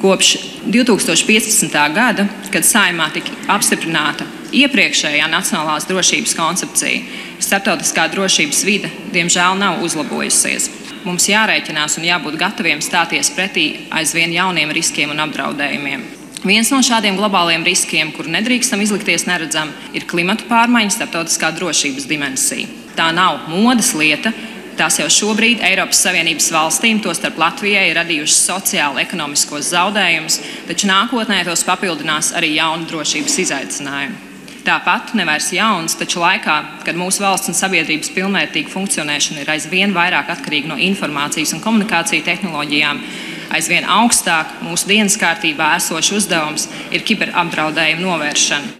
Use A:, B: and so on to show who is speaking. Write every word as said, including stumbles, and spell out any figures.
A: Kopš divi tūkstoši piecpadsmitā gada, kad Saeimā tika apstiprināta iepriekšējā nacionālās drošības koncepcija, starptautiskā drošības vide diemžēl nav uzlabojusies. Mums jārēķinās un jābūt gataviem stāties pretī aizvien jauniem riskiem un apdraudējumiem. Viens no šādiem globāliem riskiem, kuru nedrīkstam izlikties neredzam, ir klimata pārmaiņu starptautiskā drošības dimensija. Tā nav modes lieta, tās jau šobrīd Eiropas Savienības valstīm, tostarp Latvijai, ir radījušas sociāli-ekonomiskos zaudējumus, taču nākotnē tos papildinās arī jauni drošības izaicinājumi. Tāpat nevairs jauns, taču laikā, kad mūsu valsts un sabiedrības pilnvērtīga funkcionēšana ir aizvien vairāk atkarīga no informācijas un komunikāciju tehnoloģijām, aizvien augstāk mūsu dienas kārtībā esošs uzdevums ir kiberapdraudējuma novēršana.